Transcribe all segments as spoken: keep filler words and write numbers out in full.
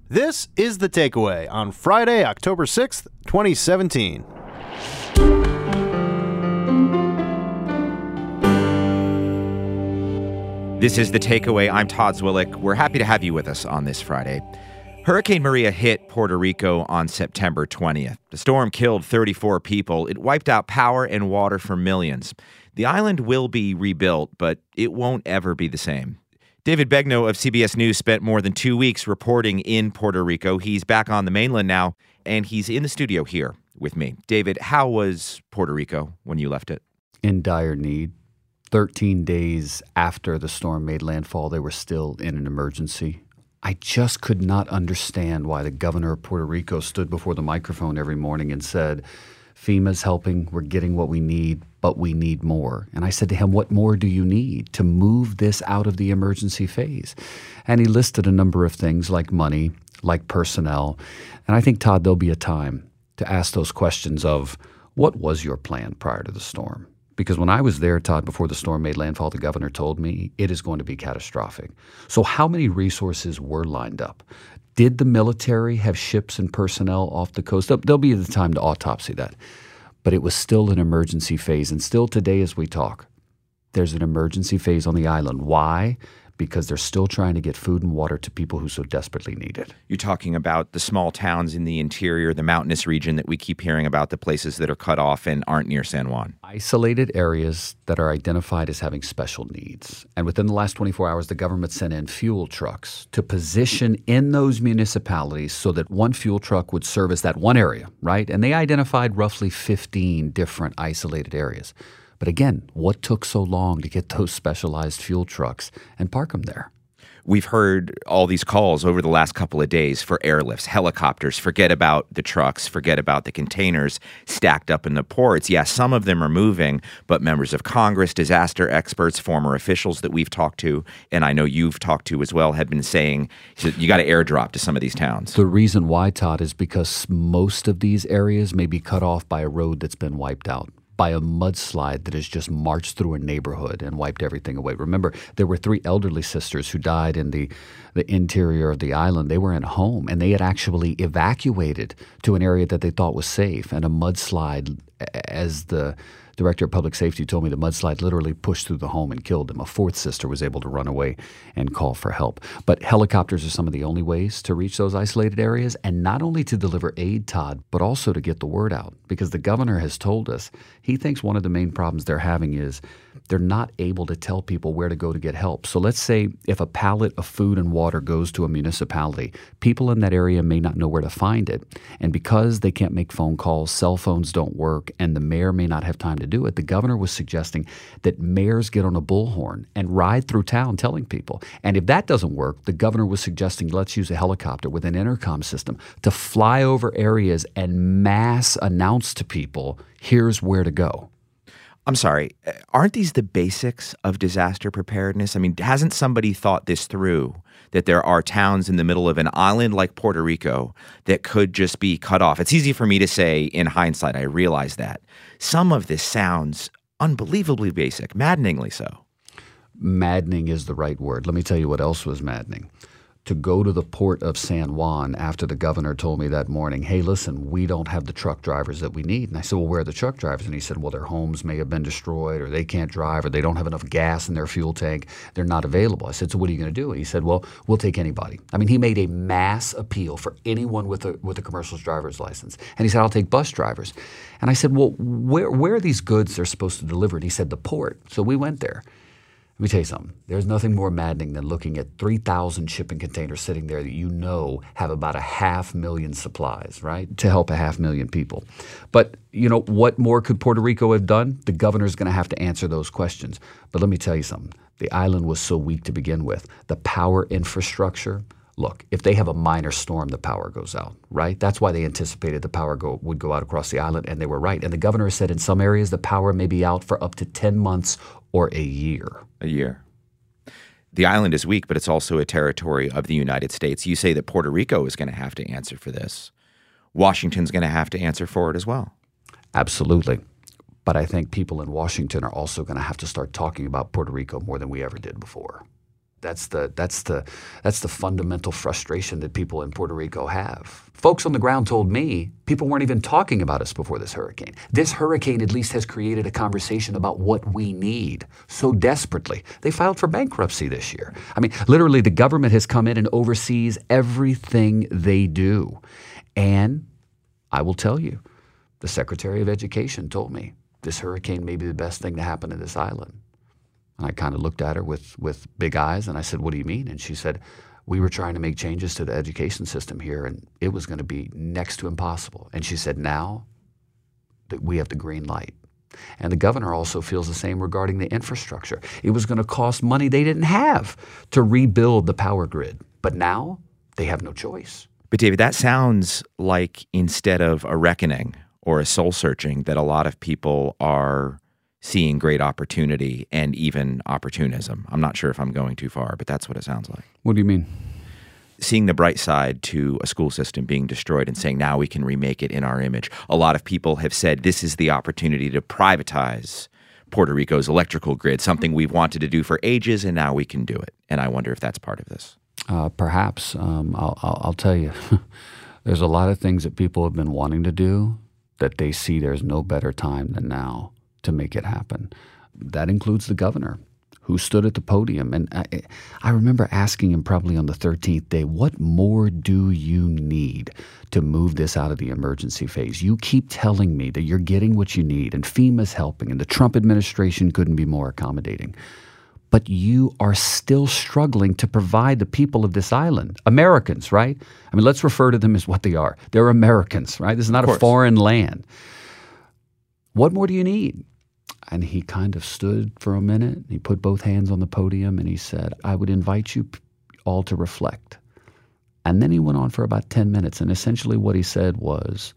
This is The Takeaway on Friday, October sixth, twenty seventeen. This is The Takeaway. I'm Todd Zwillich. We're happy to have you with us on this Friday. Hurricane Maria hit Puerto Rico on September twentieth. The storm killed thirty-four people. It wiped out power and water for millions. The island will be rebuilt, but it won't ever be the same. David Begnaud of C B S News spent more than two weeks reporting in Puerto Rico. He's back on the mainland now, and he's in the studio here with me. David, how was Puerto Rico when you left it? In dire need. thirteen days after the storm made landfall, they were still in an emergency. I just could not understand why the governor of Puerto Rico stood before the microphone every morning and said, FEMA's helping, we're getting what we need, but we need more. And I said to him, what more do you need to move this out of the emergency phase? And he listed a number of things like money, like personnel. And I think, Todd, there'll be a time to ask those questions of what was your plan prior to the storm? Because when I was there, Todd, before the storm made landfall, the governor told me it is going to be catastrophic. So how many resources were lined up? Did the military have ships and personnel off the coast? There'll be the time to autopsy that. But it was still an emergency phase. And still today as we talk, there's an emergency phase on the island. Why? Because they're still trying to get food and water to people who so desperately need it. You're talking about the small towns in the interior, the mountainous region that we keep hearing about, the places that are cut off and aren't near San Juan. Isolated areas that are identified as having special needs. And within the last twenty-four hours, the government sent in fuel trucks to position in those municipalities so that one fuel truck would service that one area, right? And they identified roughly fifteen different isolated areas. But again, what took so long to get those specialized fuel trucks and park them there? We've heard all these calls over the last couple of days for airlifts, helicopters. Forget about the trucks, forget about the containers stacked up in the ports. Yeah, some of them are moving, but members of Congress, disaster experts, former officials that we've talked to, and I know you've talked to as well, have been saying you got to airdrop to some of these towns. The reason why, Todd, is because most of these areas may be cut off by a road that's been wiped out, by a mudslide that has just marched through a neighborhood and wiped everything away. Remember, there were three elderly sisters who died in the, the interior of the island. They were in a home, and they had actually evacuated to an area that they thought was safe. And a mudslide, as the director of public safety told me, the mudslide literally pushed through the home and killed them. A fourth sister was able to run away and call for help. But helicopters are some of the only ways to reach those isolated areas, and not only to deliver aid, Todd, but also to get the word out. Because the governor has told us he thinks one of the main problems they're having is they're not able to tell people where to go to get help. So let's say if a pallet of food and water goes to a municipality, people in that area may not know where to find it. And because they can't make phone calls, cell phones don't work, and the mayor may not have time to do it, the governor was suggesting that mayors get on a bullhorn and ride through town telling people. And if that doesn't work, the governor was suggesting let's use a helicopter with an intercom system to fly over areas and mass announce to people, here's where to go. I'm sorry, aren't these the basics of disaster preparedness? I mean, hasn't somebody thought this through, that there are towns in the middle of an island like Puerto Rico that could just be cut off? It's easy for me to say in hindsight, I realize that. Some of this sounds unbelievably basic, maddeningly so. Maddening is the right word. Let me tell you what else was maddening. To go to the port of San Juan after the governor told me that morning, hey, listen, we don't have the truck drivers that we need. And I said, well, where are the truck drivers? And he said, well, their homes may have been destroyed, or they can't drive, or they don't have enough gas in their fuel tank. They're not available. I said, so what are you going to do? And he said, well, we'll take anybody. I mean, he made a mass appeal for anyone with a with a commercial driver's license. And he said, I'll take bus drivers. And I said, well, where, where are these goods they're supposed to deliver? And he said, the port. So we went there. Let me tell you something. There's nothing more maddening than looking at three thousand shipping containers sitting there that you know have about a half million supplies, right, to help a half million people. But, you know, what more could Puerto Rico have done? The governor's going to have to answer those questions. But let me tell you something. The island was so weak to begin with. The power infrastructure, look, if they have a minor storm, the power goes out, right? That's why they anticipated the power go, would go out across the island, and they were right. And the governor said in some areas the power may be out for up to ten months or a year. A year. The island is weak, but it's also a territory of the United States. You say that Puerto Rico is going to have to answer for this. Washington's going to have to answer for it as well. Absolutely. But I think people in Washington are also going to have to start talking about Puerto Rico more than we ever did before. That's the that's the that's the fundamental frustration that people in Puerto Rico have. Folks on the ground told me people weren't even talking about us before this hurricane. This hurricane at least has created a conversation about what we need so desperately. They filed for bankruptcy this year. I mean, literally the government has come in and oversees everything they do. And I will tell you, the Secretary of Education told me this hurricane may be the best thing to happen to this island. And I kind of looked at her with, with big eyes, and I said, what do you mean? And she said, we were trying to make changes to the education system here, and it was going to be next to impossible. And she said, now that we have the green light. And the governor also feels the same regarding the infrastructure. It was going to cost money they didn't have to rebuild the power grid. But now they have no choice. But David, that sounds like instead of a reckoning or a soul searching, that a lot of people are seeing great opportunity and even opportunism. I'm not sure if I'm going too far, but that's what it sounds like. What do you mean? Seeing the bright side to a school system being destroyed and saying now we can remake it in our image. A lot of people have said this is the opportunity to privatize Puerto Rico's electrical grid, something we've wanted to do for ages, and now we can do it. And I wonder if that's part of this. Uh, perhaps. Um, I'll, I'll, I'll tell you, there's a lot of things that people have been wanting to do that they see there's no better time than now to make it happen. That includes the governor, who stood at the podium. And I, I remember asking him probably on the thirteenth day, what more do you need to move this out of the emergency phase? You keep telling me that you're getting what you need, and FEMA's helping, and the Trump administration couldn't be more accommodating. But you are still struggling to provide the people of this island, Americans, right? I mean, let's refer to them as what they are. They're Americans, right? This is not a foreign land. What more do you need? And he kind of stood for a minute. He put both hands on the podium and he said, I would invite you all to reflect. And then he went on for about ten minutes. And essentially what he said was,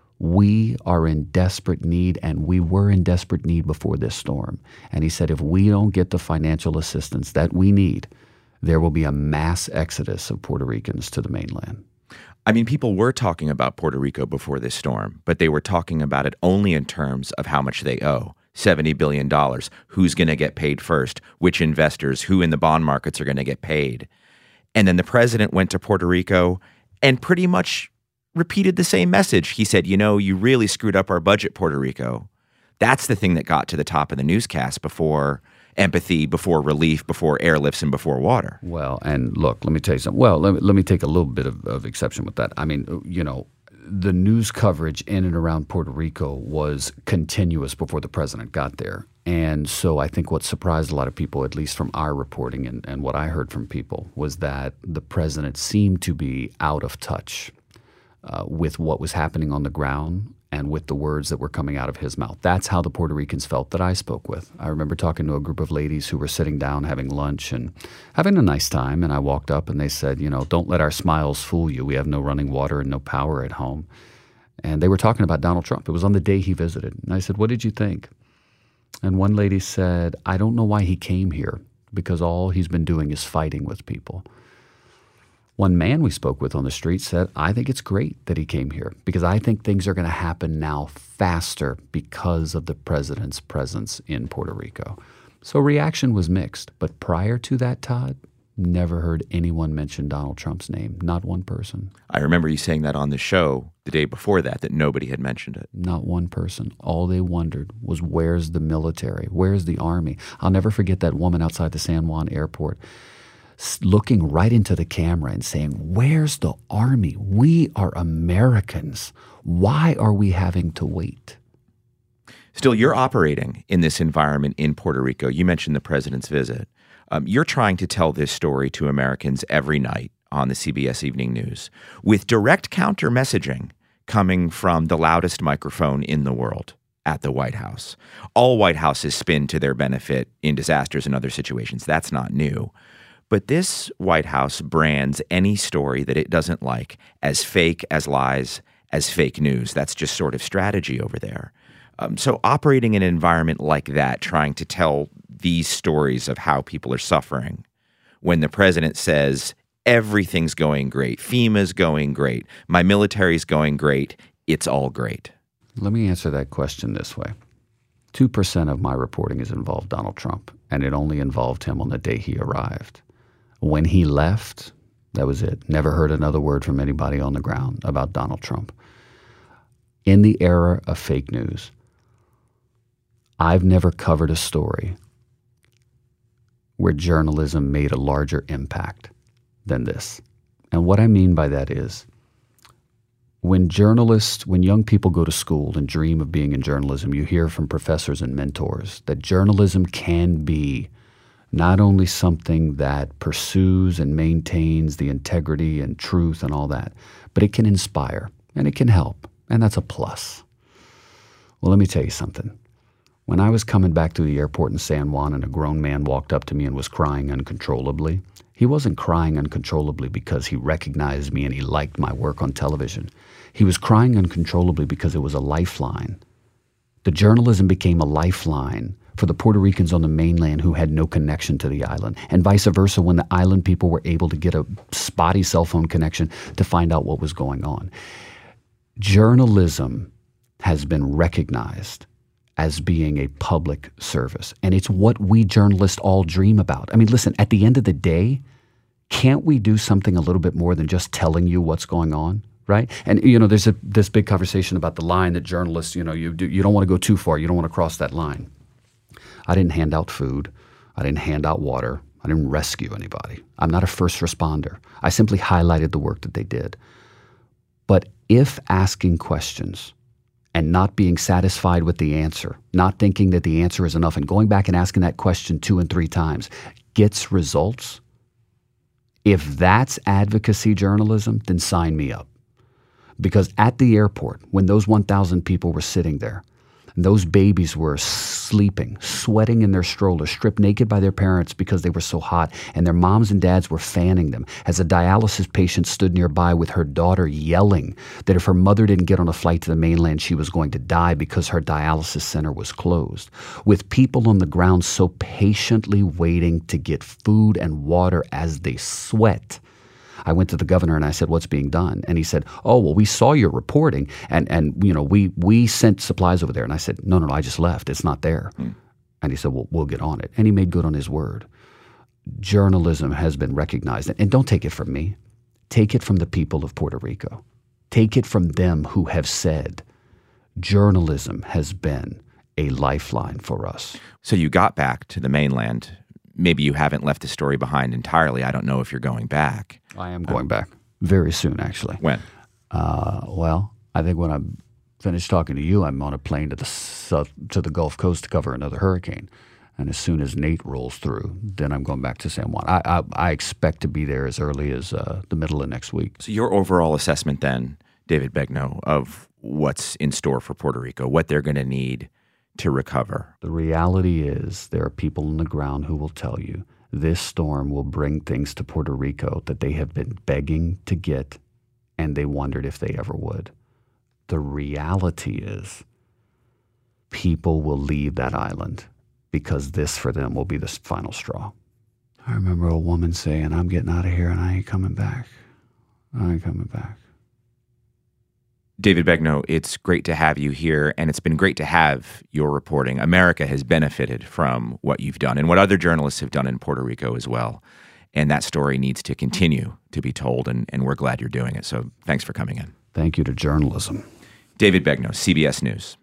we are in desperate need, and we were in desperate need before this storm. And he said, if we don't get the financial assistance that we need, there will be a mass exodus of Puerto Ricans to the mainland. I mean, people were talking about Puerto Rico before this storm, but they were talking about it only in terms of how much they owe. seventy billion dollars. Who's going to get paid first? Which investors? Who in the bond markets are going to get paid? And then the president went to Puerto Rico and pretty much repeated the same message. He said, you know, you really screwed up our budget, Puerto Rico. That's the thing that got to the top of the newscast before empathy, before relief, before airlifts, and before water. Well, and look, let me tell you something. Well, let me, let me take a little bit of, of exception with that. I mean, you know, the news coverage in and around Puerto Rico was continuous before the president got there. And so I think what surprised a lot of people, at least from our reporting and, and what I heard from people, was that the president seemed to be out of touch uh, with what was happening on the ground and with the words that were coming out of his mouth. That's how the Puerto Ricans felt that I spoke with. I remember talking to a group of ladies who were sitting down having lunch and having a nice time, and I walked up and they said, you know, don't let our smiles fool you. We have no running water and no power at home. And they were talking about Donald Trump. It was on the day he visited. And I said, what did you think? And one lady said, I don't know why he came here, because all he's been doing is fighting with people. One man we spoke with on the street said, I think it's great that he came here, because I think things are going to happen now faster because of the president's presence in Puerto Rico. So reaction was mixed. But prior to that, Todd, never heard anyone mention Donald Trump's name. Not one person. I remember you saying that on the show the day before that, that nobody had mentioned it. Not one person. All they wondered was, where's the military? Where's the army? I'll never forget that woman outside the San Juan airport looking right into the camera and saying, where's the army? We are Americans. Why are we having to wait? Still, you're operating in this environment in Puerto Rico. You mentioned the president's visit. Um, you're trying to tell this story to Americans every night on the C B S Evening News with direct counter messaging coming from the loudest microphone in the world at the White House. All White Houses spin to their benefit in disasters and other situations. That's not new. But this White House brands any story that it doesn't like as fake, as lies, as fake news. That's just sort of strategy over there. Um, so operating in an environment like that, trying to tell these stories of how people are suffering, when the president says, everything's going great, FEMA's going great, my military's going great, it's all great. Let me answer that question this way. two percent of my reporting has involved Donald Trump, and it only involved him on the day he arrived. When he left, that was it. Never heard another word from anybody on the ground about Donald Trump. In the era of fake news, I've never covered a story where journalism made a larger impact than this. And what I mean by that is, when journalists, when young people go to school and dream of being in journalism, you hear from professors and mentors that journalism can be not only something that pursues and maintains the integrity and truth and all that, but it can inspire and it can help, and that's a plus. Well, let me tell you something. When I was coming back to the airport in San Juan and a grown man walked up to me and was crying uncontrollably, he wasn't crying uncontrollably because he recognized me and he liked my work on television. He was crying uncontrollably because it was a lifeline. The journalism became a lifeline for the Puerto Ricans on the mainland who had no connection to the island, and vice versa when the island people were able to get a spotty cell phone connection to find out what was going on. Journalism has been recognized as being a public service, and it's what we journalists all dream about. I mean, listen, at the end of the day, can't we do something a little bit more than just telling you what's going on? Right? And, you know, there's a, this big conversation about the line that journalists, you know, you, do, you don't want to go too far. You don't want to cross that line. I didn't hand out food. I didn't hand out water. I didn't rescue anybody. I'm not a first responder. I simply highlighted the work that they did. But if asking questions and not being satisfied with the answer, not thinking that the answer is enough, and going back and asking that question two and three times gets results, if that's advocacy journalism, then sign me up. Because at the airport, when those one thousand people were sitting there, those babies were sleeping, sweating in their strollers, stripped naked by their parents because they were so hot, and their moms and dads were fanning them as a dialysis patient stood nearby with her daughter yelling that if her mother didn't get on a flight to the mainland, she was going to die because her dialysis center was closed. With people on the ground so patiently waiting to get food and water as they sweat, I went to the governor and I said, what's being done? And he said, oh, well, we saw your reporting and, and you know, we we sent supplies over there. And I said, no, no, no, I just left. It's not there. Mm. And he said, well, we'll get on it. And he made good on his word. Journalism has been recognized. And don't take it from me. Take it from the people of Puerto Rico. Take it from them who have said journalism has been a lifeline for us. So you got back to the mainland. Maybe you haven't left the story behind entirely. I don't know if you're going back. I am going um, back very soon, actually. When? Uh, well, I think when I'm finished talking to you, I'm on a plane to the south, to the Gulf Coast to cover another hurricane. And as soon as Nate rolls through, then I'm going back to San Juan. I, I, I expect to be there as early as uh, the middle of next week. So your overall assessment then, David Begnaud, of what's in store for Puerto Rico, what they're going to need to recover. The reality is there are people on the ground who will tell you this storm will bring things to Puerto Rico that they have been begging to get, and they wondered if they ever would. The reality is people will leave that island because this for them will be the final straw. I remember a woman saying, I'm getting out of here and I ain't coming back. I ain't coming back. David Begnaud, it's great to have you here, and it's been great to have your reporting. America has benefited from what you've done and what other journalists have done in Puerto Rico as well. And that story needs to continue to be told, and, and we're glad you're doing it. So thanks for coming in. Thank you to journalism. David Begnaud, C B S News.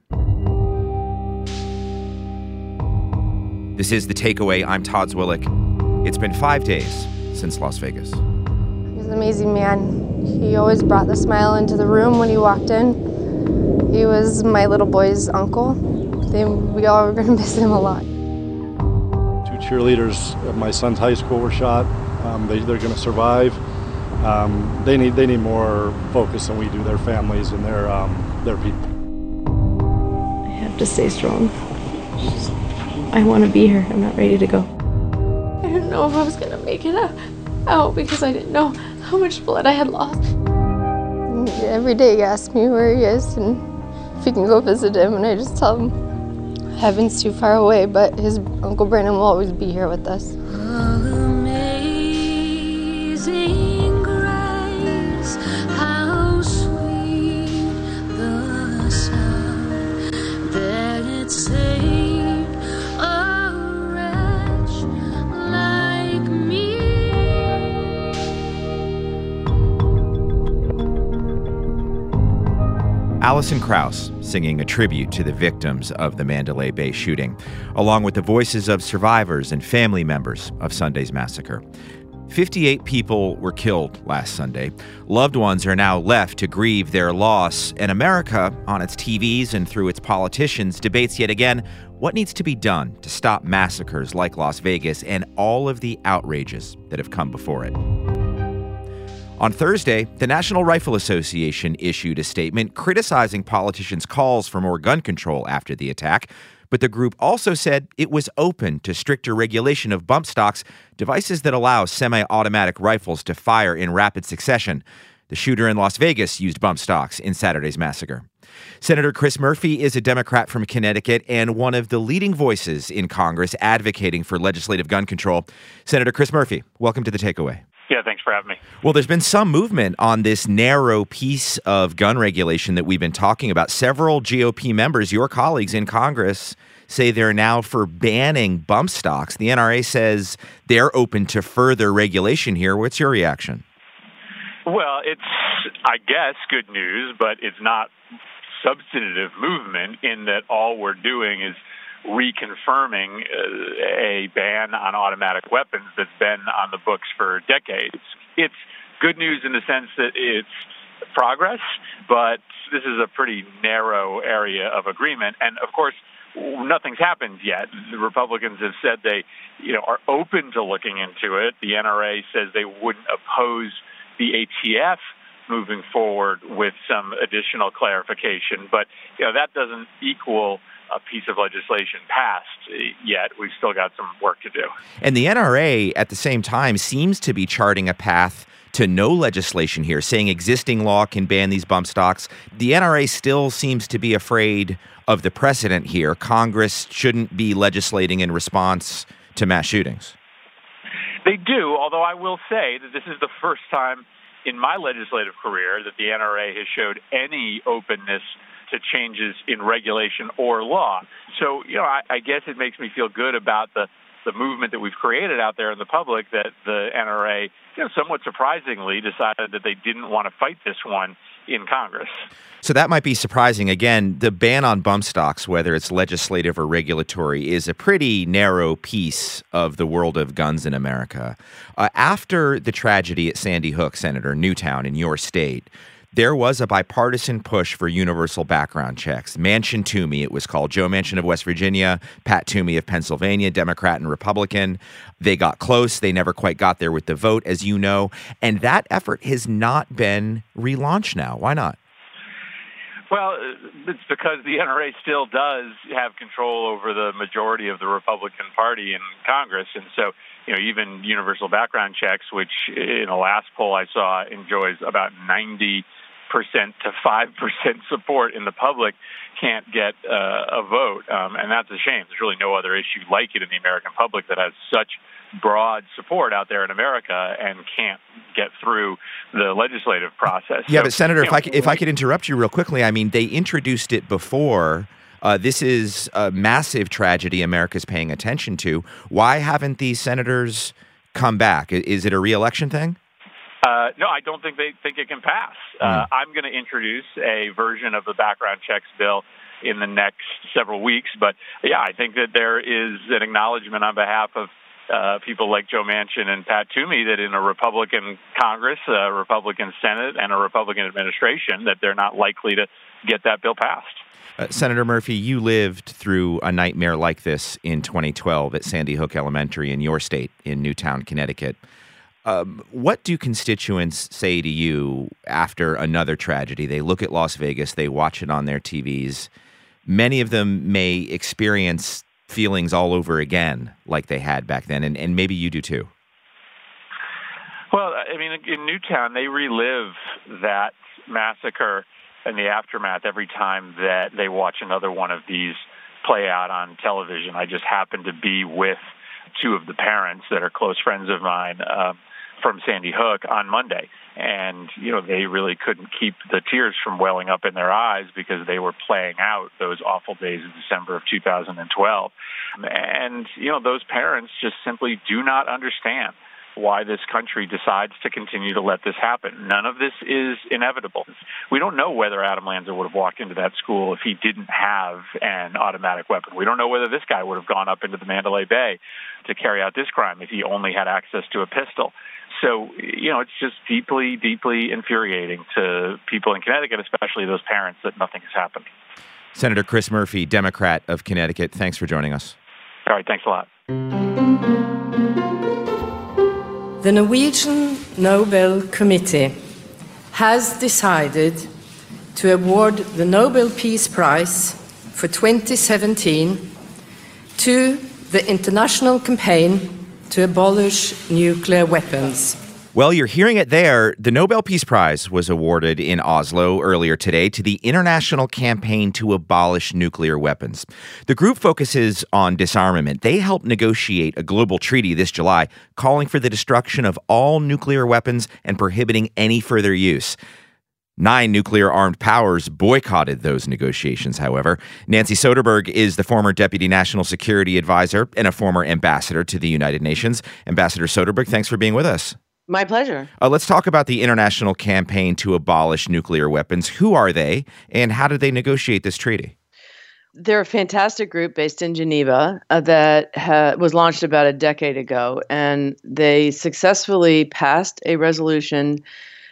This is The Takeaway. I'm Todd Zwillich. It's been five days since Las Vegas. He's an amazing man. He always brought the smile into the room when he walked in. He was my little boy's uncle. They, we all were going to miss him a lot. Two cheerleaders at my son's high school were shot. Um, they, they're going to survive. Um, they need they need more focus than we do. Their families and their um, their people. I have to stay strong. I want to be here. I'm not ready to go. I didn't know if I was going to make it out because I didn't know how much blood I had lost. Every day he asks me where he is and if he can go visit him, and I just tell him heaven's too far away, but his Uncle Brandon will always be here with us. Amazing grace, how sweet the sound that it saved a wretch like me. Alison Krauss singing a tribute to the victims of the Mandalay Bay shooting, along with the voices of survivors and family members of Sunday's massacre. fifty-eight people were killed last Sunday. Loved ones are now left to grieve their loss, and America, on its T Vs and through its politicians, debates yet again what needs to be done to stop massacres like Las Vegas and all of the outrages that have come before it. On Thursday, the National Rifle Association issued a statement criticizing politicians' calls for more gun control after the attack, but the group also said it was open to stricter regulation of bump stocks, devices that allow semi-automatic rifles to fire in rapid succession. The shooter in Las Vegas used bump stocks in Saturday's massacre. Senator Chris Murphy is a Democrat from Connecticut and one of the leading voices in Congress advocating for legislative gun control. Senator Chris Murphy, welcome to The Takeaway. Yeah, thanks for having me. Well, there's been some movement on this narrow piece of gun regulation that we've been talking about. Several G O P members, your colleagues in Congress, say they're now for banning bump stocks. The N R A says they're open to further regulation here. What's your reaction? Well, it's, I guess, good news, but it's not substantive movement in that all we're doing is reconfirming uh, a ban on automatic weapons that's been on the books for decades. It's good news in the sense that it's progress, but this is a pretty narrow area of agreement. And, of course, nothing's happened yet. The Republicans have said they, you know, are open to looking into it. The N R A says they wouldn't oppose the A T F moving forward with some additional clarification. But, you know, that doesn't equal a piece of legislation passed yet. We've still got some work to do. And the N R A, at the same time, seems to be charting a path to no legislation here, saying existing law can ban these bump stocks. The N R A still seems to be afraid of the precedent here. Congress shouldn't be legislating in response to mass shootings. They do, although I will say that this is the first time in my legislative career that the N R A has showed any openness to changes in regulation or law. So, you know, I, I guess it makes me feel good about the, the movement that we've created out there in the public that the N R A, you know, somewhat surprisingly decided that they didn't want to fight this one in Congress. So that might be surprising. Again, the ban on bump stocks, whether it's legislative or regulatory, is a pretty narrow piece of the world of guns in America. Uh, after the tragedy at Sandy Hook, Senator, Newtown in your state, there was a bipartisan push for universal background checks. Manchin Toomey, it was called. Joe Manchin of West Virginia, Pat Toomey of Pennsylvania, Democrat and Republican. They got close. They never quite got there with the vote, as you know. And that effort has not been relaunched now. Why not? Well, it's because the N R A still does have control over the majority of the Republican Party in Congress. And so, you know, even universal background checks, which in the last poll I saw enjoys about ninety percent to five percent support in the public, can't get uh, a vote. Um, and that's a shame. There's really no other issue like it in the American public that has such broad support out there in America and can't get through the legislative process. Yeah, so, but Senator, if know, I could, if I could interrupt you real quickly, I mean, they introduced it before. Uh, this is a massive tragedy America's paying attention to. Why haven't these senators come back? Is it a re-election thing? Uh, no, I don't think they think it can pass. Uh, mm. I'm going to introduce a version of the background checks bill in the next several weeks. But, yeah, I think that there is an acknowledgement on behalf of uh, people like Joe Manchin and Pat Toomey that in a Republican Congress, a Republican Senate, and a Republican administration that they're not likely to get that bill passed. Uh, Senator Murphy, you lived through a nightmare like this in twenty twelve at Sandy Hook Elementary in your state in Newtown, Connecticut. Um, what do constituents say to you after another tragedy? They look at Las Vegas, they watch it on their T Vs. Many of them may experience feelings all over again like they had back then, and, and maybe you do too. Well, I mean, in Newtown, they relive that massacre and the aftermath every time that they watch another one of these play out on television. I just happened to be with two of the parents that are close friends of mine uh, from Sandy Hook on Monday. And, you know, they really couldn't keep the tears from welling up in their eyes because they were playing out those awful days of December of two thousand twelve. And, you know, those parents just simply do not understand why this country decides to continue to let this happen. None of this is inevitable. We don't know whether Adam Lanza would have walked into that school if he didn't have an automatic weapon. We don't know whether this guy would have gone up into the Mandalay Bay to carry out this crime if he only had access to a pistol. So, you know, it's just deeply, deeply infuriating to people in Connecticut, especially those parents, that nothing has happened. Senator Chris Murphy, Democrat of Connecticut, thanks for joining us. All right, thanks a lot. The Norwegian Nobel Committee has decided to award the Nobel Peace Prize for twenty seventeen to the international campaign to abolish nuclear weapons. Well, you're hearing it there. The Nobel Peace Prize was awarded in Oslo earlier today to the International Campaign to Abolish Nuclear Weapons. The group focuses on disarmament. They helped negotiate a global treaty this July calling for the destruction of all nuclear weapons and prohibiting any further use. Nine nuclear-armed powers boycotted those negotiations, however. Nancy Soderberg is the former Deputy National Security Advisor and a former ambassador to the United Nations. Ambassador Soderberg, thanks for being with us. My pleasure. Uh, let's talk about the International Campaign to Abolish Nuclear Weapons. Who are they, and how did they negotiate this treaty? They're a fantastic group based in Geneva uh, that ha- was launched about a decade ago, and they successfully passed a resolution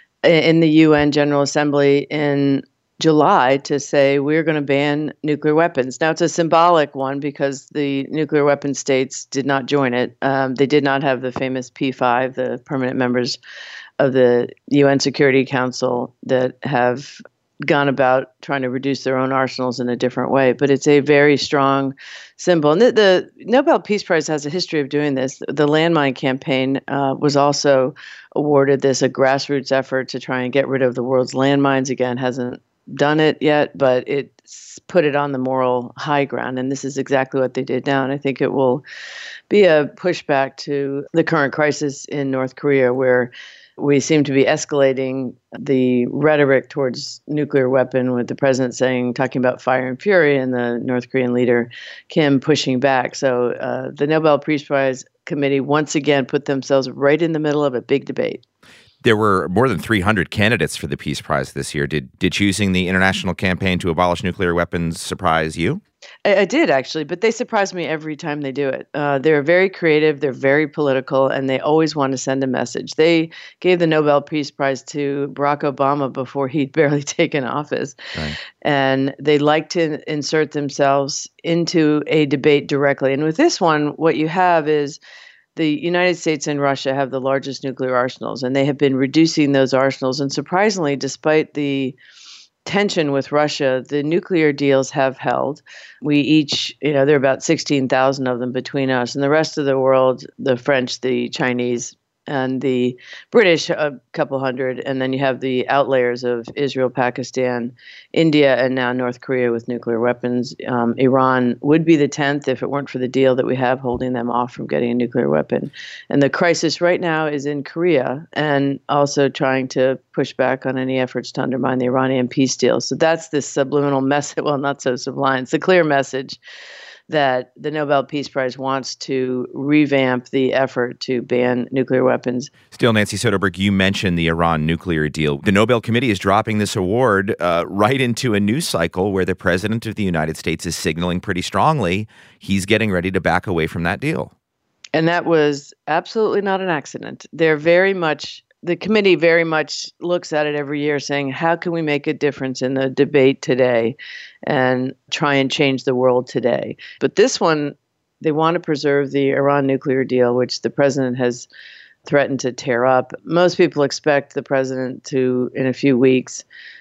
in the U N General Assembly in July to say we're going to ban nuclear weapons. Now, it's a symbolic one because the nuclear weapon states did not join it. Um, they did not have the famous P five, the permanent members of the U N Security Council that have gone about trying to reduce their own arsenals in a different way. But it's a very strong symbol. And the, the Nobel Peace Prize has a history of doing this. The landmine campaign uh, was also awarded this, a grassroots effort to try and get rid of the world's landmines. Again, hasn't done it yet, but it's put it on the moral high ground. And this is exactly what they did now. And I think it will be a pushback to the current crisis in North Korea, where we seem to be escalating the rhetoric towards nuclear weapon, with the president saying, talking about fire and fury, and the North Korean leader, Kim, pushing back. So uh, the Nobel Peace Prize Committee once again put themselves right in the middle of a big debate. There were more than three hundred candidates for the Peace Prize this year. Did, did choosing the International Campaign to Abolish Nuclear Weapons surprise you? I, I did, actually, but they surprise me every time they do it. Uh, they're very creative, they're very political, and they always want to send a message. They gave the Nobel Peace Prize to Barack Obama before he'd barely taken office. Right. And they like to insert themselves into a debate directly. And with this one, what you have is the United States and Russia have the largest nuclear arsenals, and they have been reducing those arsenals. And surprisingly, despite the tension with Russia, the nuclear deals have held. We each, you know, there are about sixteen thousand of them between us, and the rest of the world, the French, the Chinese, and the British, a couple hundred, and then you have the outliers of Israel, Pakistan, India, and now North Korea with nuclear weapons. Um, Iran would be the tenth if it weren't for the deal that we have holding them off from getting a nuclear weapon. And the crisis right now is in Korea, and also trying to push back on any efforts to undermine the Iranian peace deal. So that's this subliminal message, well, not so sublime, it's a clear message that the Nobel Peace Prize wants to revamp the effort to ban nuclear weapons. Still, Nancy Soderberg, you mentioned the Iran nuclear deal. The Nobel Committee is dropping this award uh, right into a news cycle where the President of the United States is signaling pretty strongly he's getting ready to back away from that deal. And that was absolutely not an accident. They're very much... The committee very much looks at it every year saying, how can we make a difference in the debate today and try and change the world today? But this one, they want to preserve the Iran nuclear deal, which the president has threatened to tear up. Most people expect the president to, in a few weeks,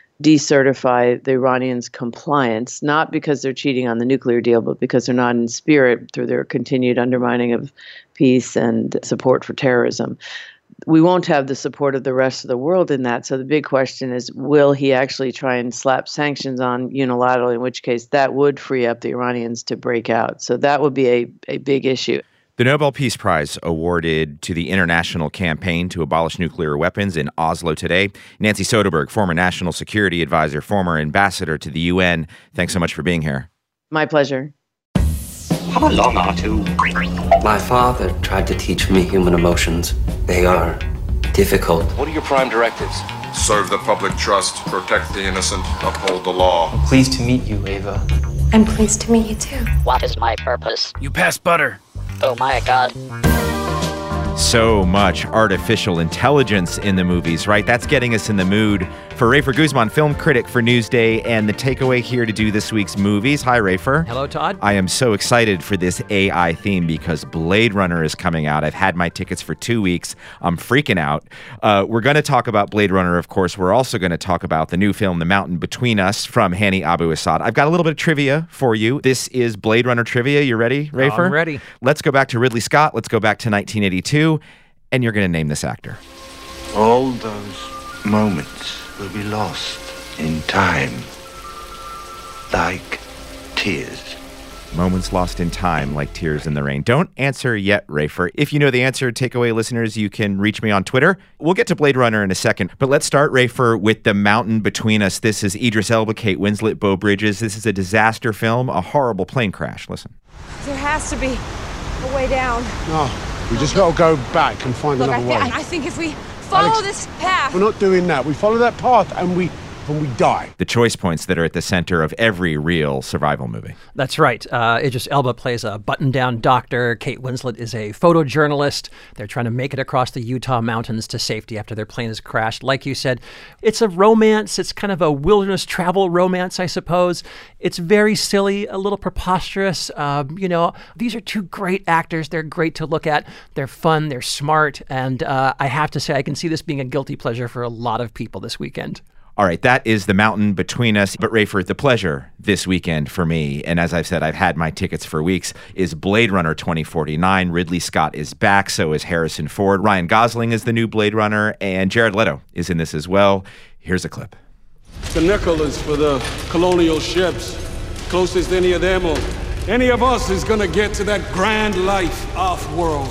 decertify the Iranians' compliance, not because they're cheating on the nuclear deal, but because they're not in spirit through their continued undermining of peace and support for terrorism. We won't have the support of the rest of the world in that. So the big question is, will he actually try and slap sanctions on unilaterally, in which case that would free up the Iranians to break out. So that would be a, a big issue. The Nobel Peace Prize awarded to the International Campaign to Abolish Nuclear Weapons in Oslo today. Nancy Soderberg, former National Security Advisor, former ambassador to the U N, thanks so much for being here. My pleasure. How long are two? My father tried to teach me human emotions. They are difficult. What are your prime directives? Serve the public trust, protect the innocent, uphold the law. I'm pleased to meet you, Ava. I'm pleased to meet you too. What is my purpose? You pass butter. Oh my god. So much artificial intelligence in the movies, right? That's getting us in the mood. For Rafer Guzman, film critic for Newsday, and the takeaway here to do this week's movies. Hi, Rafer. Hello, Todd. I am so excited for this A I theme because Blade Runner is coming out. I've had my tickets for two weeks. I'm freaking out. Uh, we're going to talk about Blade Runner, of course. We're also going to talk about the new film, The Mountain Between Us, from Hani Abu Assad. I've got a little bit of trivia for you. This is Blade Runner trivia. You ready, Rafer? I'm ready. Let's go back to Ridley Scott. Let's go back to nineteen eighty-two, and you're going to name this actor. All those moments will be lost in time, like tears. Moments lost in time, like tears in the rain. Don't answer yet, Rafer. If you know the answer, takeaway listeners, you can reach me on Twitter. We'll get to Blade Runner in a second, but let's start, Rafer, with The Mountain Between Us. This is Idris Elba, Kate Winslet, Beau Bridges. This is a disaster film, a horrible plane crash. Listen. There has to be a way down. No, we just got to go back and find Look, I, another th- way. I think if we follow Alex, this path... We're not doing that. We follow that path and we and we die. The choice points that are at the center of every real survival movie. That's right. Uh, Idris Elba plays a button-down doctor. Kate Winslet is a photojournalist. They're trying to make it across the Utah mountains to safety after their plane has crashed. Like you said, it's a romance. It's kind of a wilderness travel romance, I suppose. It's very silly, a little preposterous. Uh, you know, these are two great actors. They're great to look at. They're fun. They're smart. And uh, I have to say, I can see this being a guilty pleasure for a lot of people this weekend. All right, that is The Mountain Between Us. But Rafer, the pleasure this weekend for me, and as I've said, I've had my tickets for weeks, is Blade Runner twenty forty-nine. Ridley Scott is back, so is Harrison Ford. Ryan Gosling is the new Blade Runner, and Jared Leto is in this as well. Here's a clip. The nickel is for the colonial ships. Closest any of them or any of us is gonna get to that grand life off-world.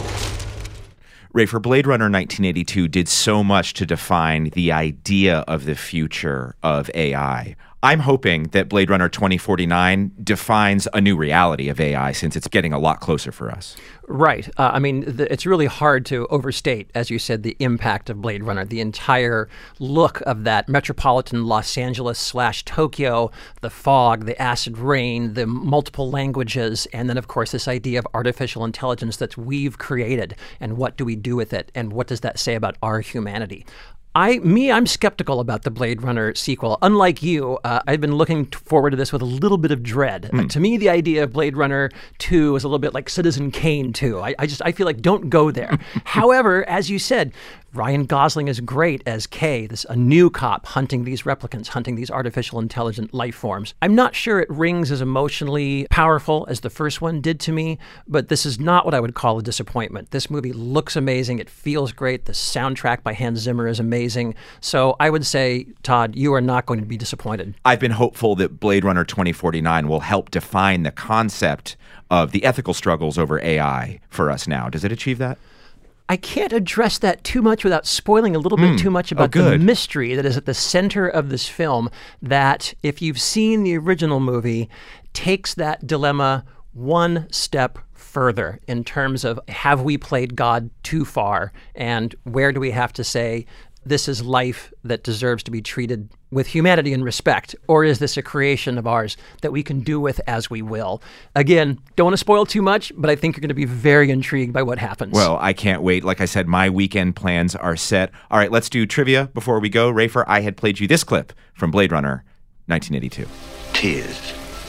Rafer, Blade Runner nineteen eighty-two did so much to define the idea of the future of A I. I'm hoping that Blade Runner twenty forty-nine defines a new reality of A I since it's getting a lot closer for us. Right. Uh, I mean, the, it's really hard to overstate, as you said, the impact of Blade Runner, the entire look of that metropolitan Los Angeles slash Tokyo, the fog, the acid rain, the multiple languages, and then, of course, this idea of artificial intelligence that we've created, and what do we do with it, and what does that say about our humanity? I, me, I'm skeptical about the Blade Runner sequel. Unlike you, uh, I've been looking t- forward to this with a little bit of dread. Mm. Uh, to me, the idea of Blade Runner two is a little bit like Citizen Kane two. I, I just, I feel like don't go there. However, as you said, Ryan Gosling is great as K, this a new cop hunting these replicants, hunting these artificial intelligent life forms. I'm not sure it rings as emotionally powerful as the first one did to me, but this is not what I would call a disappointment. This movie looks amazing. It feels great. The soundtrack by Hans Zimmer is amazing. So I would say, Todd, you are not going to be disappointed. I've been hopeful that Blade Runner twenty forty-nine will help define the concept of the ethical struggles over A I for us now. Does it achieve that? I can't address that too much without spoiling a little Mm. bit too much about Oh, the good. mystery that is at the center of this film, that if you've seen the original movie, takes that dilemma one step further in terms of, have we played God too far, and where do we have to say this is life that deserves to be treated with humanity and respect, or is this a creation of ours that we can do with as we will? Again, don't want to spoil too much, but I think you're going to be very intrigued by what happens. Well, I can't wait. Like I said, my weekend plans are set. All right, let's do trivia before we go. Rafer, I had played you this clip from Blade Runner nineteen eighty-two. Tears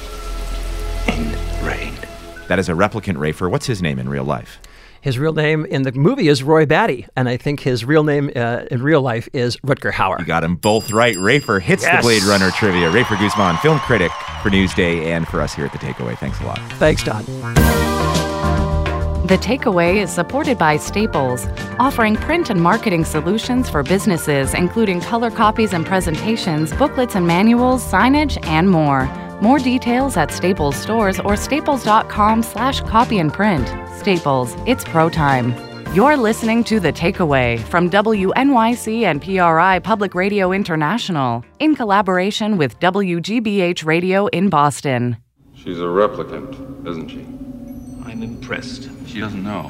in rain. That is a replicant, Rafer. What's his name in real life? His real name in the movie is Roy Batty, and I think his real name uh, in real life is Rutger Hauer. You got them both right. Rafer hits Yes. the Blade Runner trivia. Rafer Guzman, film critic for Newsday and for us here at The Takeaway. Thanks a lot. Thanks, Todd. The Takeaway is supported by Staples, offering print and marketing solutions for businesses, including color copies and presentations, booklets and manuals, signage, and more. More details at Staples stores or staples.com slash copy and print. Staples, it's pro time. You're listening to The Takeaway from W N Y C and P R I Public Radio International in collaboration with W G B H Radio in Boston. She's a replicant, isn't she? I'm impressed. She doesn't know.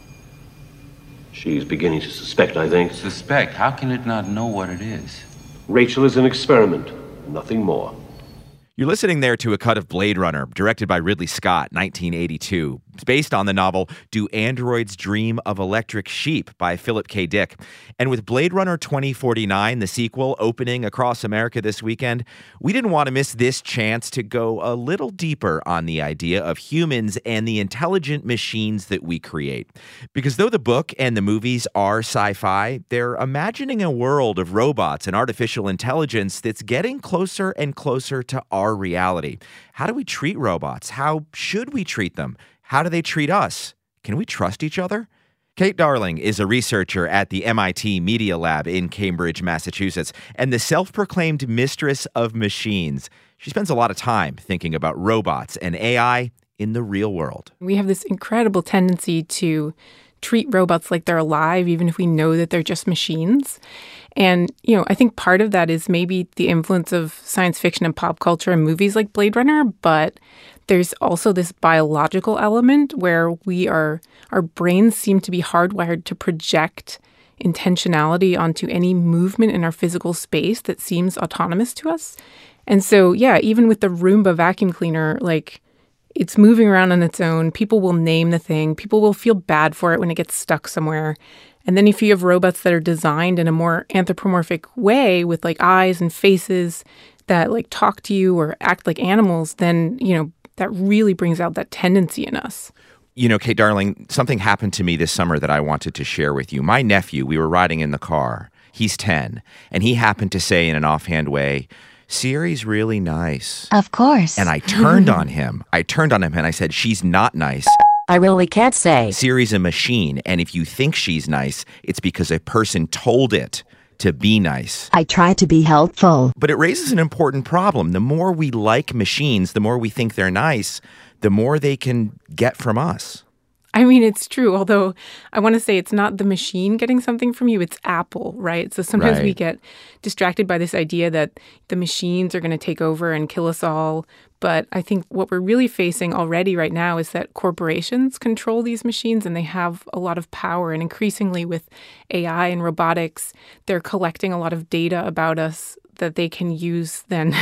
She's beginning to suspect, I think. Suspect? How can it not know what it is? Rachel is an experiment, nothing more. You're listening there to a cut of Blade Runner, directed by Ridley Scott, nineteen eighty-two. It's based on the novel Do Androids Dream of Electric Sheep by Philip K. Dick. And with Blade Runner twenty forty-nine, the sequel, opening across America this weekend, we didn't want to miss this chance to go a little deeper on the idea of humans and the intelligent machines that we create. Because though the book and the movies are sci-fi, they're imagining a world of robots and artificial intelligence that's getting closer and closer to our reality. How do we treat robots? How should we treat them? How do they treat us? Can we trust each other? Kate Darling is a researcher at the M I T Media Lab in Cambridge, Massachusetts, and the self-proclaimed mistress of machines. She spends a lot of time thinking about robots and A I in the real world. We have this incredible tendency to treat robots like they're alive, even if we know that they're just machines. And, you know, I think part of that is maybe the influence of science fiction and pop culture and movies like Blade Runner, but there's also this biological element where we are, our brains seem to be hardwired to project intentionality onto any movement in our physical space that seems autonomous to us. And so, yeah, even with the Roomba vacuum cleaner, like, it's moving around on its own. People will name the thing. People will feel bad for it when it gets stuck somewhere. And then if you have robots that are designed in a more anthropomorphic way with like eyes and faces that like talk to you or act like animals, then, you know, that really brings out that tendency in us. You know, Kate Darling, something happened to me this summer that I wanted to share with you. My nephew, we were riding in the car. He's ten, and he happened to say in an offhand way, Siri's really nice. Of course. And I turned on him. I turned on him and I said, she's not nice. I really can't say. Siri's a machine, and if you think she's nice, it's because a person told it to be nice. I try to be helpful. But it raises an important problem. The more we like machines, the more we think they're nice, the more they can get from us. I mean, it's true, although I want to say it's not the machine getting something from you, it's Apple, right? So sometimes right. we get distracted by this idea that the machines are going to take over and kill us all. But I think what we're really facing already right now is that corporations control these machines and they have a lot of power. And increasingly with A I and robotics, they're collecting a lot of data about us that they can use then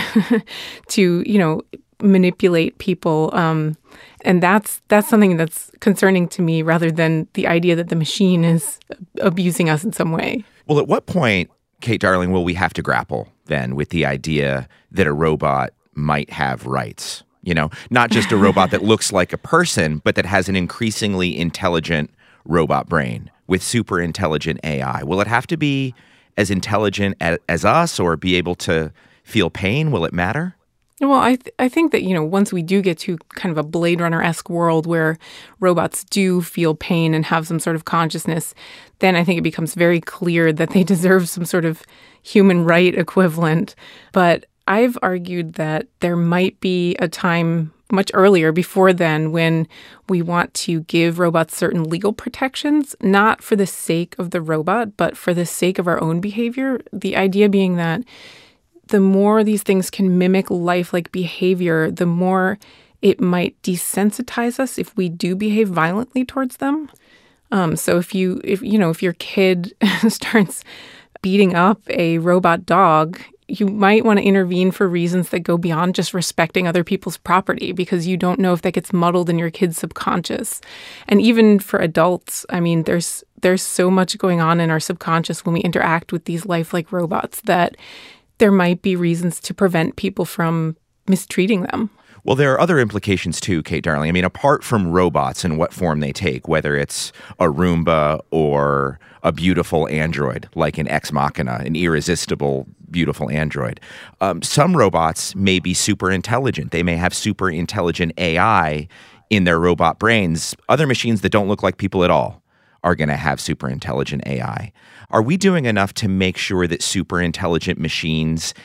to, you know, manipulate people. Um, and that's that's something that's concerning to me rather than the idea that the machine is abusing us in some way. Well, at what point, Kate Darling, will we have to grapple then with the idea that a robot might have rights? You know, not just a robot that looks like a person, but that has an increasingly intelligent robot brain with super intelligent A I. Will it have to be as intelligent as, as us or be able to feel pain? Will it matter? Well, I th- I think that, you know, once we do get to kind of a Blade Runner-esque world where robots do feel pain and have some sort of consciousness, then I think it becomes very clear that they deserve some sort of human right equivalent. But I've argued that there might be a time much earlier, before then, when we want to give robots certain legal protections, not for the sake of the robot, but for the sake of our own behavior. The idea being that the more these things can mimic lifelike behavior, the more it might desensitize us if we do behave violently towards them. Um, so if you, if you know, if your kid starts beating up a robot dog, you might want to intervene for reasons that go beyond just respecting other people's property, because you don't know if that gets muddled in your kid's subconscious. And even for adults, I mean, there's there's so much going on in our subconscious when we interact with these lifelike robots that there might be reasons to prevent people from mistreating them. Well, there are other implications too, Kate Darling. I mean, apart from robots and what form they take, whether it's a Roomba or a beautiful android, like an Ex Machina, an irresistible, beautiful android, um, some robots may be super intelligent. They may have super intelligent A I in their robot brains. Other machines that don't look like people at all are going to have super intelligent A I. Are we doing enough to make sure that super intelligent machines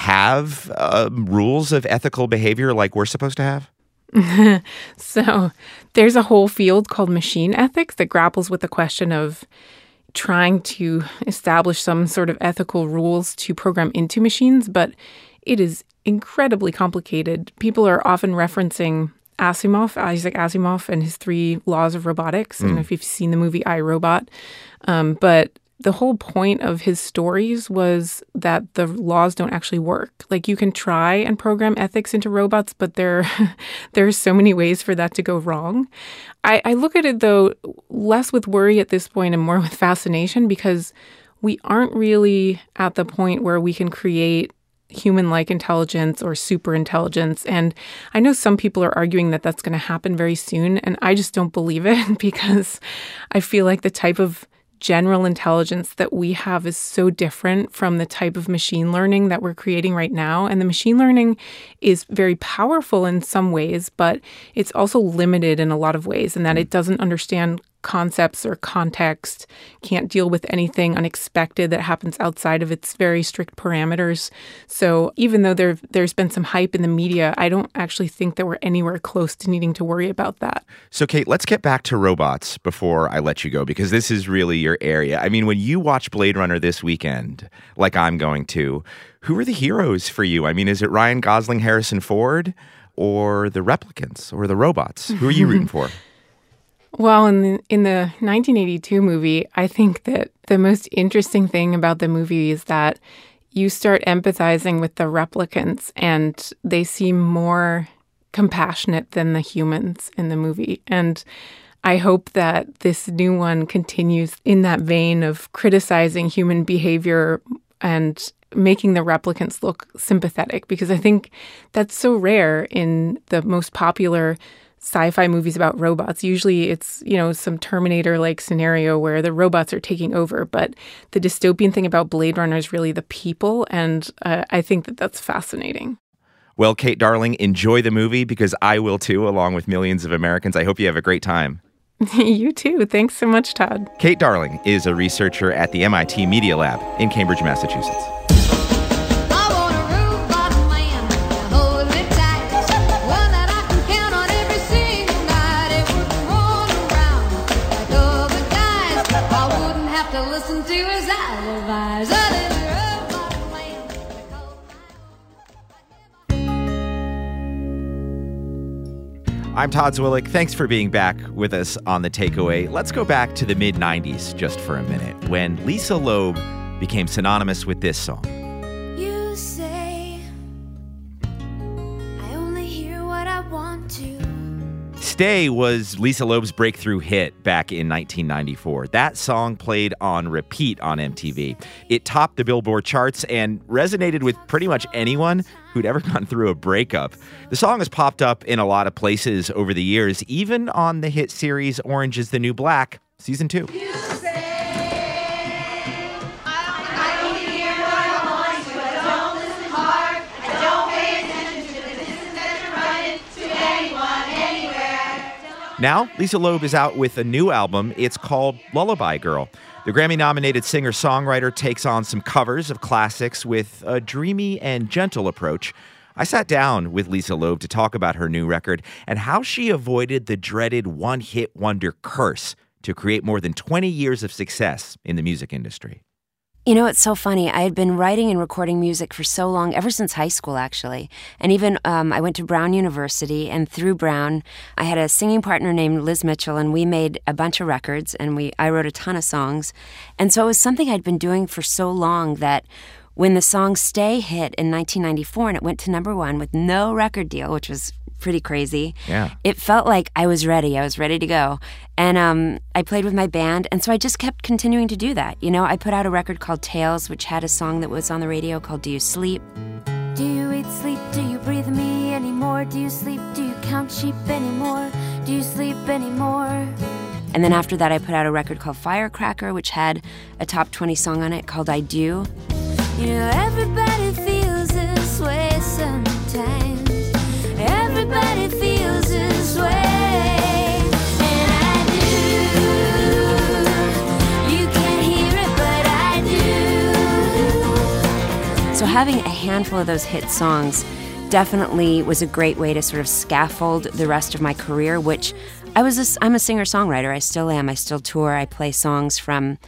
have uh, rules of ethical behavior like we're supposed to have? So there's a whole field called machine ethics that grapples with the question of trying to establish some sort of ethical rules to program into machines, but it is incredibly complicated. People are often referencing Asimov, Isaac Asimov, and his three laws of robotics. I don't Mm. know if you've seen the movie I, Robot. Um, but the whole point of his stories was that the laws don't actually work. Like, you can try and program ethics into robots, but there, there's so many ways for that to go wrong. I, I look at it, though, less with worry at this point and more with fascination, because we aren't really at the point where we can create human-like intelligence or super intelligence. And I know some people are arguing that that's going to happen very soon, and I just don't believe it because I feel like the type of general intelligence that we have is so different from the type of machine learning that we're creating right now. And the machine learning is very powerful in some ways, but it's also limited in a lot of ways, in that it doesn't understand concepts or context, can't deal with anything unexpected that happens outside of its very strict parameters. So even though there, there's been some hype in the media, I don't actually think that we're anywhere close to needing to worry about that. So, Kate, let's get back to robots before I let you go, because this is really your area. I mean, when you watch Blade Runner this weekend, like I'm going to, who are the heroes for you? I mean, is it Ryan Gosling, Harrison Ford, or the replicants, or the robots? Who are you rooting for? Well, in the, in the nineteen eighty-two movie, I think that the most interesting thing about the movie is that you start empathizing with the replicants, and they seem more compassionate than the humans in the movie. And I hope that this new one continues in that vein of criticizing human behavior and making the replicants look sympathetic, because I think that's so rare in the most popular sci-fi movies about robots. Usually it's, you know, some Terminator-like scenario where the robots are taking over. But the dystopian thing about Blade Runner is really the people. And uh, I think that that's fascinating. Well, Kate Darling, enjoy the movie, because I will too, along with millions of Americans. I hope you have a great time. You too. Thanks so much, Todd. Kate Darling is a researcher at the M I T Media Lab in Cambridge, Massachusetts. I'm Todd Zwillich. Thanks for being back with us on The Takeaway. Let's go back to the mid nineties just for a minute, when Lisa Loeb became synonymous with this song. You say I only hear what I want to. Stay was Lisa Loeb's breakthrough hit back in nineteen ninety-four. That song played on repeat on M T V. It topped the Billboard charts and resonated with pretty much anyone who'd ever gone through a breakup. The song has popped up in a lot of places over the years, even on the hit series Orange is the New Black, season two. Now, Lisa Loeb is out with a new album. It's called Lullaby Girl. The Grammy-nominated singer-songwriter takes on some covers of classics with a dreamy and gentle approach. I sat down with Lisa Loeb to talk about her new record and how she avoided the dreaded one-hit wonder curse to create more than twenty years of success in the music industry. You know, it's so funny. I had been writing and recording music for so long, ever since high school, actually. And even um, I went to Brown University, and through Brown, I had a singing partner named Liz Mitchell, and we made a bunch of records, and we I wrote a ton of songs. And so it was something I'd been doing for so long that when the song Stay hit in nineteen ninety-four, and it went to number one with no record deal, which was pretty crazy. Yeah. It felt like I was ready. I was ready to go. And um, I played with my band, and so I just kept continuing to do that. You know, I put out a record called Tales, which had a song that was on the radio called Do You Sleep? Do you eat, sleep? Do you breathe me anymore? Do you sleep? Do you count sheep anymore? Do you sleep anymore? And then after that, I put out a record called Firecracker, which had a top twenty song on it called I Do. You know, everybody feels this way sometimes. Everybody feels this way. And I do. You can't hear it, but I do. So having a handful of those hit songs definitely was a great way to sort of scaffold the rest of my career, which I was a, I'm a singer-songwriter. I still am. I still tour. I play songs from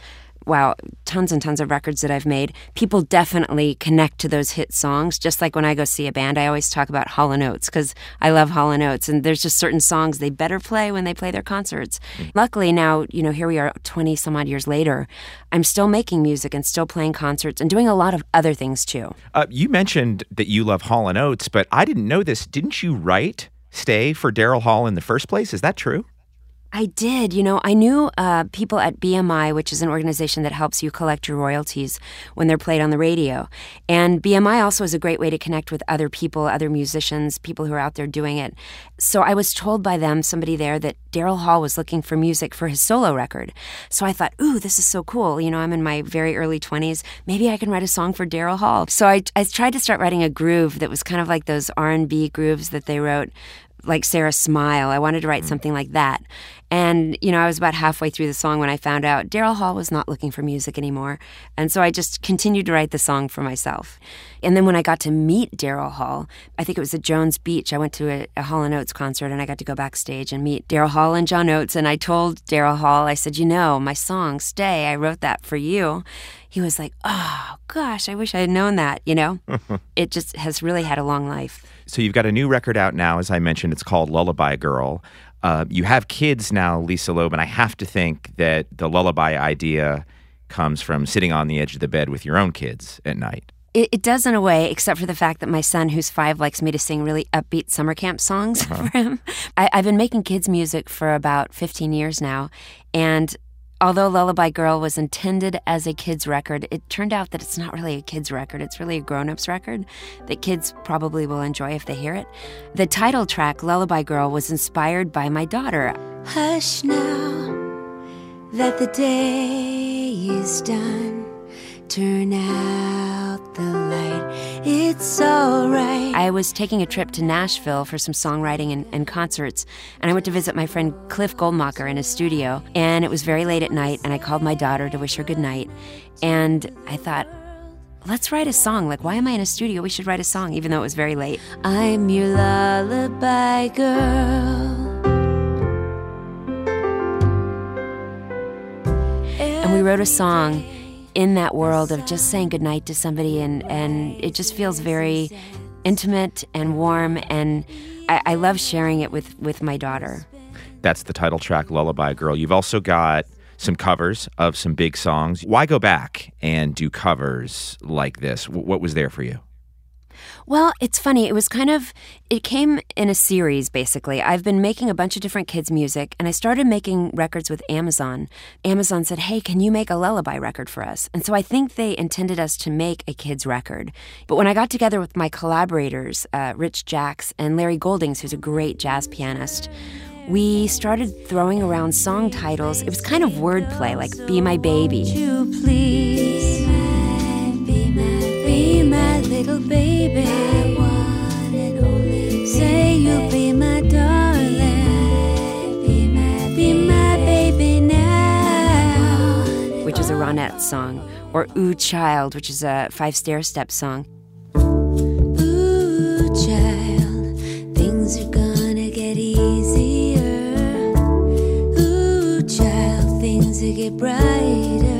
wow, tons and tons of records that I've made, people definitely connect to those hit songs. Just like when I go see a band, I always talk about Hall and Oates because I love Hall and Oates. And there's just certain songs they better play when they play their concerts. Mm-hmm. Luckily now, you know, here we are twenty some odd years later, I'm still making music and still playing concerts and doing a lot of other things too. Uh, you mentioned that you love Hall and Oates, but I didn't know this. Didn't you write Stay for Daryl Hall in the first place? Is that true? I did. You know, I knew uh, people at B M I, which is an organization that helps you collect your royalties when they're played on the radio. And B M I also is a great way to connect with other people, other musicians, people who are out there doing it. So I was told by them, somebody there, that Daryl Hall was looking for music for his solo record. So I thought, ooh, this is so cool. You know, I'm in my very early twenties. Maybe I can write a song for Daryl Hall. So I, I tried to start writing a groove that was kind of like those R and B grooves that they wrote, like Sarah Smile. I wanted to write something like that. And, you know, I was about halfway through the song when I found out Daryl Hall was not looking for music anymore. And so I just continued to write the song for myself. And then when I got to meet Daryl Hall, I think it was at Jones Beach, I went to a, a Hall and Oates concert and I got to go backstage and meet Daryl Hall and John Oates. And I told Daryl Hall, I said, you know, my song, Stay, I wrote that for you. He was like, oh, gosh, I wish I had known that, you know? It just has really had a long life. So you've got a new record out now, as I mentioned. It's called Lullaby Girl. Uh, you have kids now, Lisa Loeb, and I have to think that the lullaby idea comes from sitting on the edge of the bed with your own kids at night. It, it does in a way, except for the fact that my son, who's five, likes me to sing really upbeat summer camp songs uh-huh. for him. I, I've been making kids music for about fifteen years now, and although Lullaby Girl was intended as a kid's record, it turned out that it's not really a kid's record. It's really a grown-up's record that kids probably will enjoy if they hear it. The title track, Lullaby Girl, was inspired by my daughter. Hush now that the day is done. Turn out the light, it's all right. I was taking a trip to Nashville for some songwriting and, and concerts, and I went to visit my friend Cliff Goldmacher in his studio, and it was very late at night, and I called my daughter to wish her good night, and I thought, let's write a song. Like, why am I in a studio? We should write a song, even though it was very late. I'm your lullaby girl. And we wrote a song in that world of just saying goodnight to somebody, and, and it just feels very intimate and warm, and I, I love sharing it with, with my daughter. That's the title track, Lullaby Girl. You've also got some covers of some big songs. Why go back and do covers like this? W- what was there for you? Well, it's funny. It was kind of, it came in a series, basically. I've been making a bunch of different kids' music, and I started making records with Amazon. Amazon said, hey, can you make a lullaby record for us? And so I think they intended us to make a kids' record. But when I got together with my collaborators, uh, Rich Jacks and Larry Goldings, who's a great jazz pianist, we started throwing around song titles. It was kind of wordplay, like Be My Baby. You please be my, be my little baby. I want it only. Say you'll be my darling. Be my, be my baby now. Which is a Ronette song. Or Ooh Child, which is a Five Stair-Step song. Ooh child, things are gonna get easier. Ooh child, things will get brighter.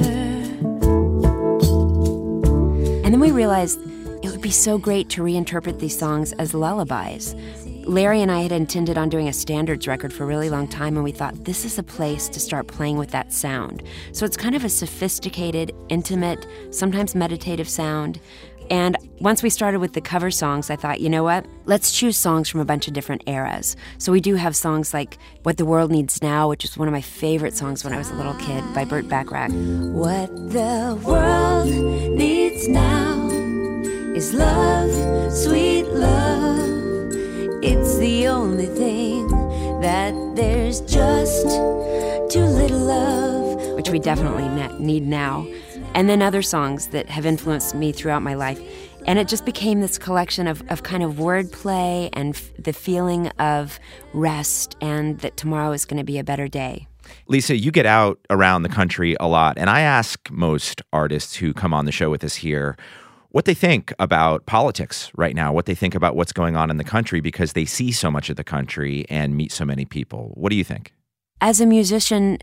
And then we realized it would be so great to reinterpret these songs as lullabies. Larry and I had intended on doing a standards record for a really long time, and we thought this is a place to start playing with that sound. So it's kind of a sophisticated, intimate, sometimes meditative sound. And once we started with the cover songs, I thought, you know what? Let's choose songs from a bunch of different eras. So we do have songs like What the World Needs Now, which is one of my favorite songs when I was a little kid, by Burt Bacharach. What the world needs now is love, sweet love. It's the only thing that there's just too little of. Which we definitely ne- need now. And then other songs that have influenced me throughout my life. And it just became this collection of, of kind of wordplay and f- the feeling of rest and that tomorrow is going to be a better day. Lisa, you get out around the country a lot, and I ask most artists who come on the show with us here what they think about politics right now, what they think about what's going on in the country, because they see so much of the country and meet so many people. What do you think? As a musician,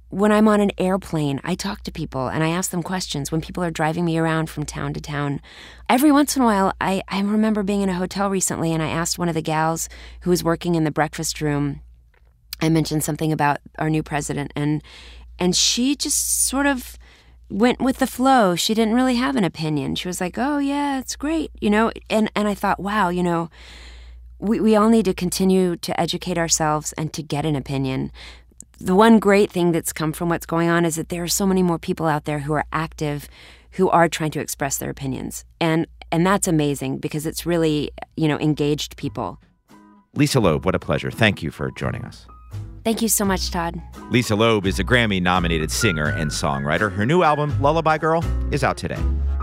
when I'm on an airplane, I talk to people and I ask them questions when people are driving me around from town to town. Every once in a while, I, I remember being in a hotel recently and I asked one of the gals who was working in the breakfast room, I mentioned something about our new president, and and she just sort of went with the flow. She didn't really have an opinion. She was like, oh, yeah, it's great, you know? And, and I thought, wow, you know, we, we all need to continue to educate ourselves and to get an opinion. The one great thing that's come from what's going on is that there are so many more people out there who are active, who are trying to express their opinions. And and that's amazing because it's really, you know, engaged people. Lisa Loeb, what a pleasure. Thank you for joining us. Thank you so much, Todd. Lisa Loeb is a Grammy-nominated singer and songwriter. Her new album, Lullaby Girl, is out today.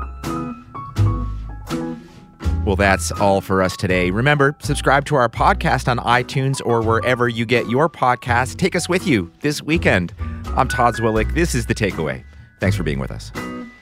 Well, that's all for us today. Remember, subscribe to our podcast on iTunes or wherever you get your podcasts. Take us with you this weekend. I'm Todd Zwillich. This is The Takeaway. Thanks for being with us.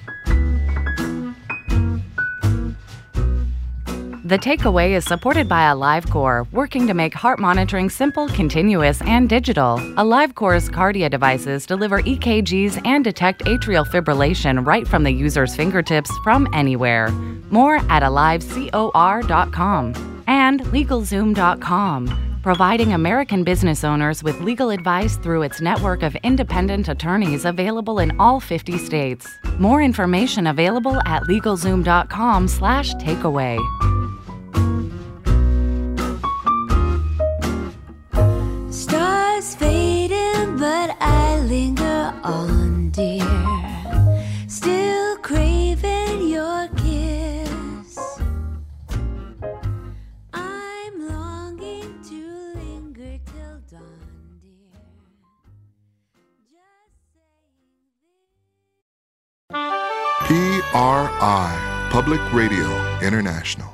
The Takeaway is supported by AliveCor, working to make heart monitoring simple, continuous, and digital. AliveCor's Cardia devices deliver E K Gs and detect atrial fibrillation right from the user's fingertips from anywhere. More at alive cor dot com. And LegalZoom dot com, providing American business owners with legal advice through its network of independent attorneys available in all fifty states. More information available at LegalZoom dot com slash takeaway. Stars fading, but I linger on, dear. Still craving your kiss. I'm longing to linger till dawn, dear. P R I, Public Radio International.